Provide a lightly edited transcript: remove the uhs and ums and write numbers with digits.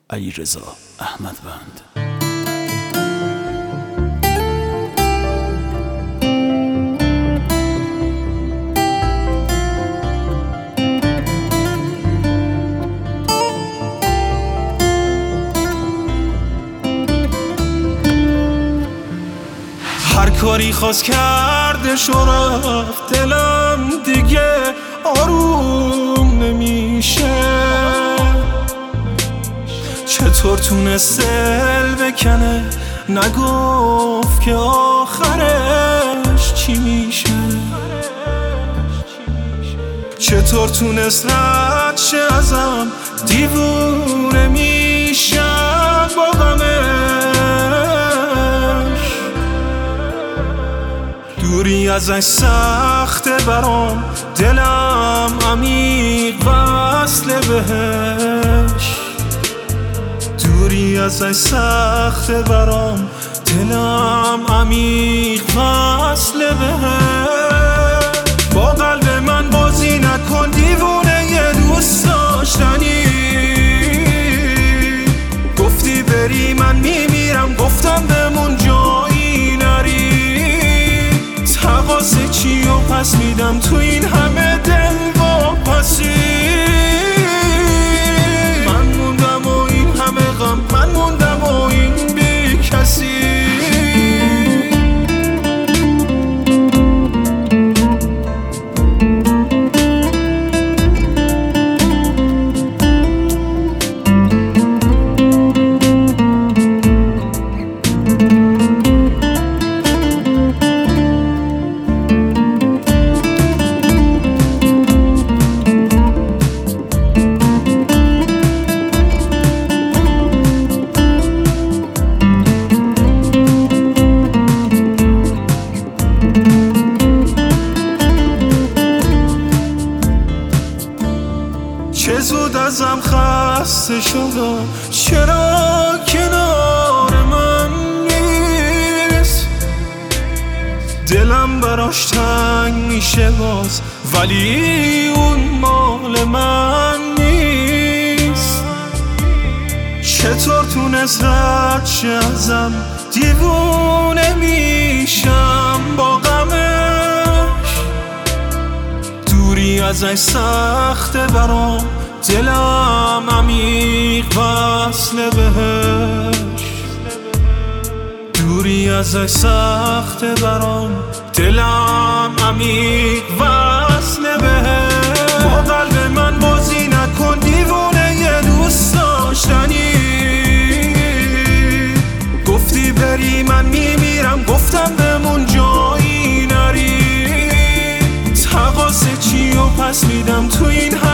علیرضا احمدوند. هر کاری خواست کردش و رفت، دلم دیگه آروم نمیشه. چطور تونست دل بکنه، نگفت که آخرش چی میشه. چطور تونست رد شه ازم، دیوونه میشم با غمش. دوری ازش سخته برام، دلم عمیق وصله بهش. دوری ازش سخته برام، دلم عمیق وصله بهش. با قلب من بازی نکن، دیوونه یه دوست داشتنی. گفتی بری من میمیرم، گفتم بمون جایی نری. تقاص چی و پس میدم تو این همه دل واپسی. من موندم و این همه غم، من موندم و این بی کسی. چه زود ازم خسته شدم، چرا کنار من نیست. دلم براش تنگ میشه باز، ولی اون مال من نیست. چطور تونست رد شه ازم، دیوونه میشم با غمش. دوری ازش سخته برام، دلم عمیق وصله بهش. دوری ازش سخته برام، دلم عمیق وصله بهش. با قلب من بازی نکن، دیوونه یه دوست داشتنی. گفتی بری من میمیرم، گفتم بمون جایی نری. تقاص چی و پس میدم تو این